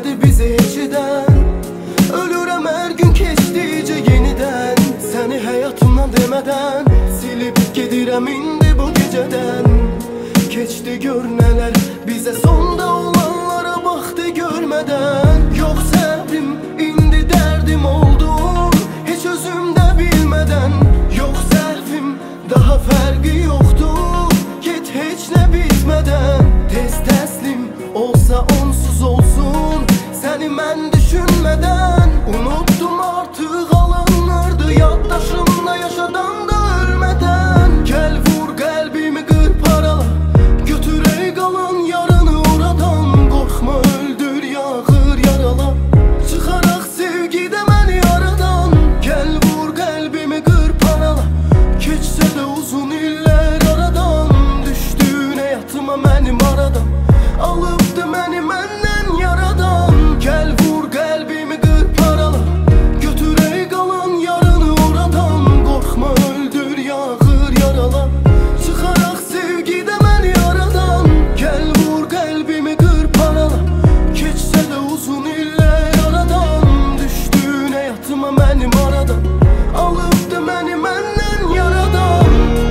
elədi bizi heç edən. Ölürəm hər gün keçdikcə yenidən, səni həyatımdan demədən silib gedirəm indi bu gecədən. Keçdi gör nələr, bizə sonda olanlara baxdı görmədən. Yox səbrim, indi dərdim oldum, heç özümdə bilmədən. Yox səhvim, daha fərqi yoxdur, get heç nə bitmədən. Tez təslim olsa onsuz olsun, səni mən düşünmədən. Unutdum artıq alınırdı yaddaşımda yaşadan da ölmədən. Gəl vur qəlbimi qır parala, götür ey qalan yarını oradan. Qorxma öldür yağır yarala, çıxaraq sevgidə məni aradan. Gəl vur qəlbimi qır parala, keçsə də uzun illər aradan. Düşdün həyatıma mənim aradan, alıbdı məni məndən yaradan. Gəl vur qəlbimi qır parala, götür ey qalan yarını oradan. Qorxma öldür yağır yarala, çıxaraq sevgidə məni aradan. Gəl vur qəlbimi qır parala, keçsə də uzun illər aradan. Düşdün həyatıma mənim aradan, alıbdı məni məndən yaradan.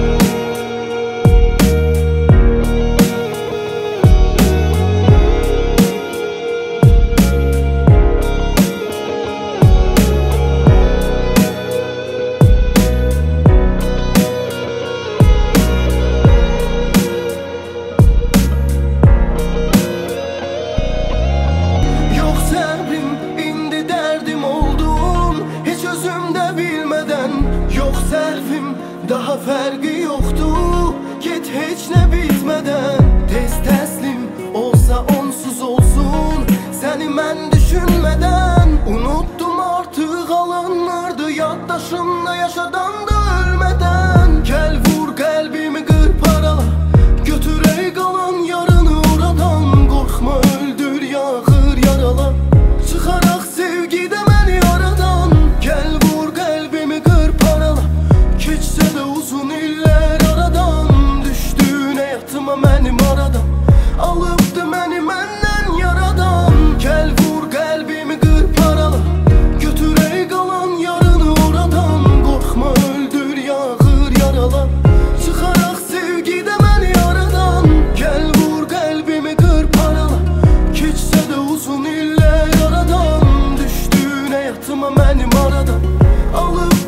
Yox səbrim, indi dərdim oldum, heç özümdə bilmədən. Yox səhvim, daha fərqi yoxdur, get heç nə bitmədən. Tez təslim olsa onsuz olsun, səni mən düşünmədən. Unutdum artıq alınırdı yaddaşımda yaşadan da ölmədən. Gəl vur qəlbimi qır parala, götür ey qalan yarını oradan. Qorxma öldür yağır yarala, çıxaraq sevgidə məni aradan. Gəl vur qəlbimi qır parala, keçsə də uzun illər aradan. Düşdün həyatıma mənim aradan, alıbdı məni məndən yaradan. Gəl vur qəlbimi qır parala, götür ey qalan yarını oradan. Qorxma öldür yağır yarala, çıxaraq sevgidə məni aradan. Gəl vur qəlbimi qır parala, keçsə də uzun illər aradan. Düşdün həyatıma mənim aradan, alıbdı